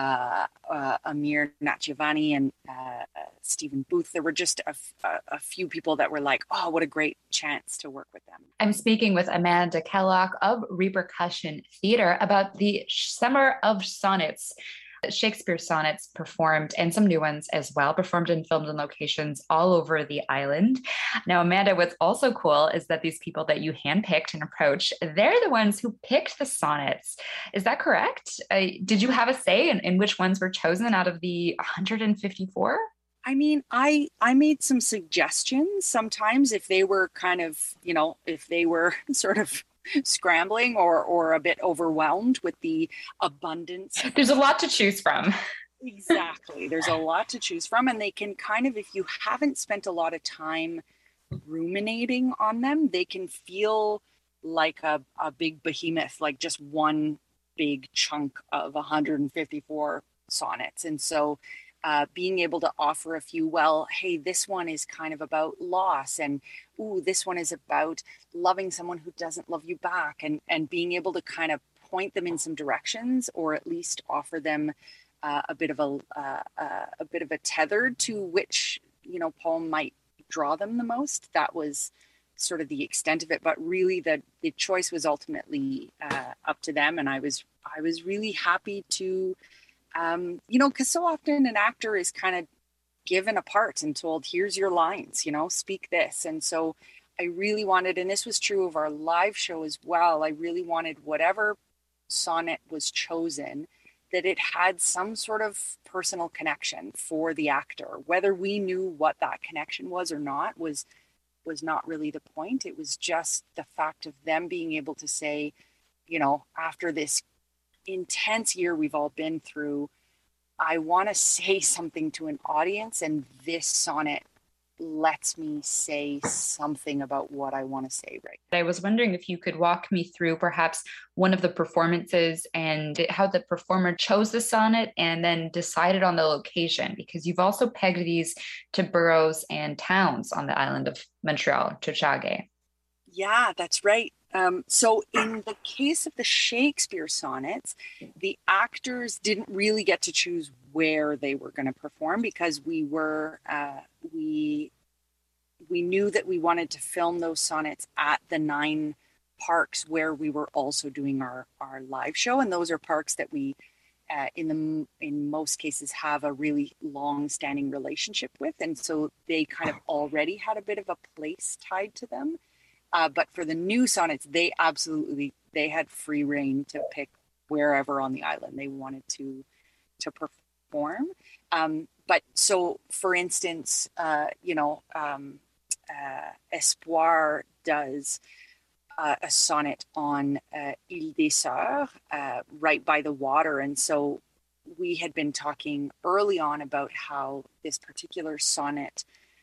Amir Nachiavani and Stephen Booth. There were just a few people that were like, oh, what a great chance to work with them. I'm speaking with Amanda Kellock of Repercussion Theater about the Summer of Sonnets. Shakespeare sonnets performed, and some new ones as well, performed in filmed and locations all over the island. Now, Amanda, what's also cool is that these people that you handpicked and approached, they're the ones who picked the sonnets. Is that correct? Did you have a say in which ones were chosen out of the 154? I mean, I made some suggestions sometimes if they were kind of, if they were sort of scrambling or a bit overwhelmed with the abundance. There's a lot to choose from. Exactly. There's a lot to choose from. And they can kind of, if you haven't spent a lot of time ruminating on them, they can feel like a big behemoth, like just one big chunk of 154 sonnets. And so being able to offer a few, hey, this one is kind of about loss, and this one is about loving someone who doesn't love you back, and being able to kind of point them in some directions, or at least offer them a bit of a tether to which poem might draw them the most. That was sort of the extent of it, but really the choice was ultimately up to them. And I was really happy to, because so often an actor is kind of given a part and told, here's your lines, speak this. And so I really wanted, and this was true of our live show as well, I really wanted whatever sonnet was chosen, that it had some sort of personal connection for the actor. Whether we knew what that connection was or not was not really the point. It was just the fact of them being able to say, after this intense year we've all been through, I want to say something to an audience, and this sonnet lets me say something about what I want to say right. I was wondering if you could walk me through perhaps one of the performances and how the performer chose the sonnet and then decided on the location, because you've also pegged these to boroughs and towns on the island of Montreal, Tiohtià:ke. Yeah, that's right. So in the case of the Shakespeare sonnets, the actors didn't really get to choose where they were going to perform, because we knew that we wanted to film those sonnets at the 9 parks where we were also doing our live show. And those are parks that we, in most cases, have a really long-standing relationship with. And so they kind of already had a bit of a place tied to them. But for the new sonnets, they had free reign to pick wherever on the island they wanted to perform. But so, for instance, Espoir does a sonnet on Île des Sœurs, right by the water. And so we had been talking early on about how this particular sonnet,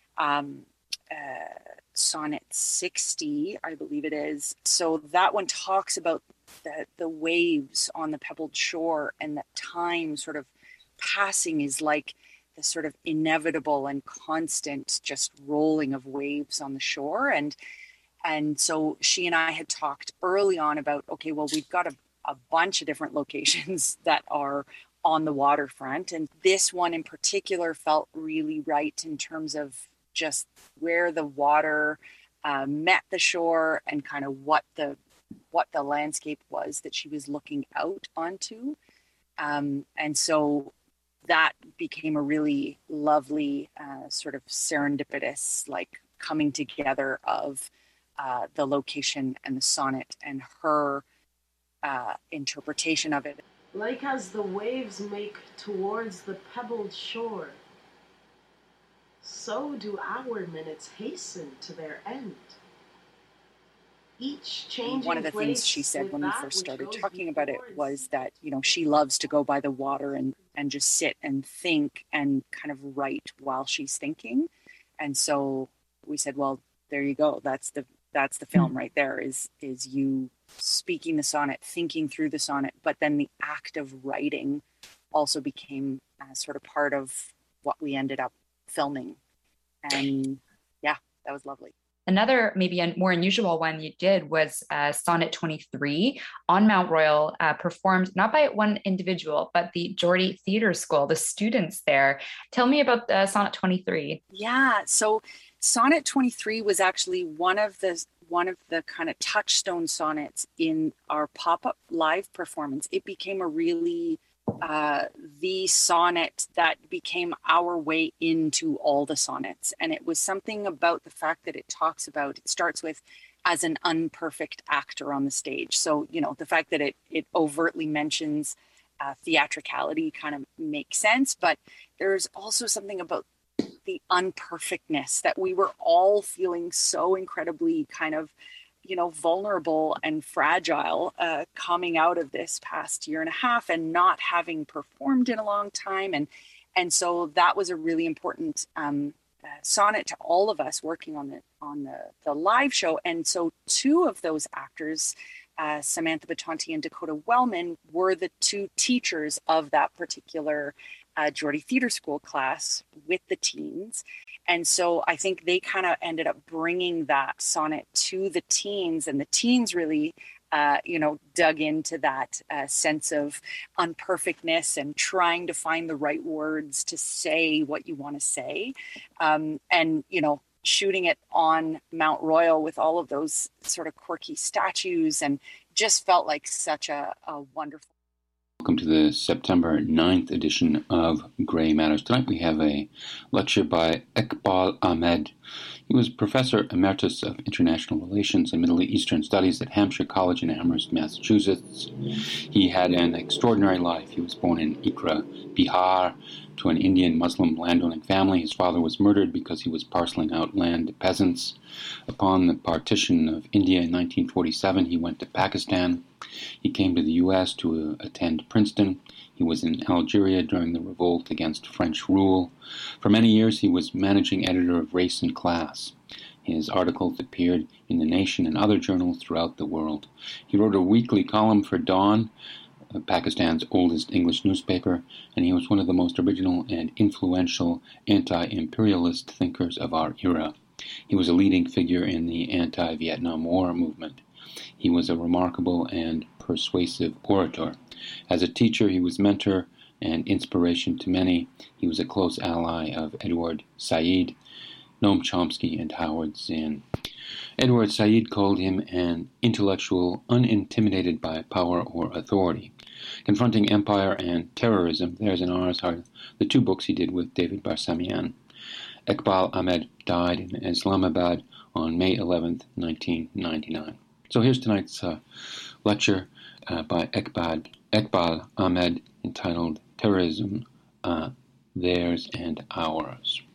sonnet 60, I believe it is. So that one talks about the waves on the pebbled shore, and that time sort of passing is like the sort of inevitable and constant just rolling of waves on the shore. And so she and I had talked early on about, okay, well, we've got a bunch of different locations that are on the waterfront. And this one in particular felt really right in terms of just where the water met the shore and kind of what the landscape was that she was looking out onto. And so that became a really lovely sort of serendipitous, like, coming together of the location and the sonnet and her interpretation of it. Like as the waves make towards the pebbled shore, so do our minutes hasten to their end. Each changing one of the things she said when we first started talking about it was that, she loves to go by the water and just sit and think and kind of write while she's thinking. And so we said, well, there you go. That's the film right there, is you speaking the sonnet, thinking through the sonnet, but then the act of writing also became sort of part of what we ended up filming. And yeah, that was lovely. Another maybe a more unusual one you did was Sonnet 23 on Mount Royal, performed not by one individual, but the Geordie Theatre School, the students there. Tell me about Sonnet 23. Yeah, so Sonnet 23 was actually one of the kind of touchstone sonnets in our pop-up live performance. It became a really the sonnet that became our way into all the sonnets. And it was something about the fact that it starts with, as an unperfect actor on the stage. So, the fact that it overtly mentions theatricality kind of makes sense, but there's also something about the unperfectness that we were all feeling so incredibly kind of, vulnerable and fragile coming out of this past year and a half and not having performed in a long time. And so that was a really important sonnet to all of us working on the live show. And so 2 of those actors, Samantha Batonti and Dakota Wellman, were the 2 teachers of that particular Geordie Theatre School class with the teens. And so I think they kind of ended up bringing that sonnet to the teens, and the teens really, dug into that sense of unperfectness and trying to find the right words to say what you want to say. And, shooting it on Mount Royal with all of those sort of quirky statues, and just felt like such a wonderful. Welcome to the September 9th edition of Grey Matters. Tonight we have a lecture by Eqbal Ahmed. He was Professor Emeritus of International Relations and Middle Eastern Studies at Hampshire College in Amherst, Massachusetts. He had an extraordinary life. He was born in Ikra, Bihar, to an Indian Muslim landowning family. His father was murdered because he was parceling out land to peasants. Upon the partition of India in 1947, he went to Pakistan. He came to the U.S. to attend Princeton. He was in Algeria during the revolt against French rule. For many years, he was managing editor of Race and Class. His articles appeared in The Nation and other journals throughout the world. He wrote a weekly column for Dawn, Pakistan's oldest English newspaper, and he was one of the most original and influential anti-imperialist thinkers of our era. He was a leading figure in the anti-Vietnam War movement. He was a remarkable and persuasive orator. As a teacher, he was mentor and inspiration to many. He was a close ally of Edward Said, Noam Chomsky, and Howard Zinn. Edward Said called him an intellectual unintimidated by power or authority. Confronting Empire and Terrorism, Theirs and Ours, are the two books he did with David Barsamian. Eqbal Ahmed died in Islamabad on May 11, 1999. So here's tonight's lecture by Eqbal Ahmed entitled Terrorism, Theirs and Ours.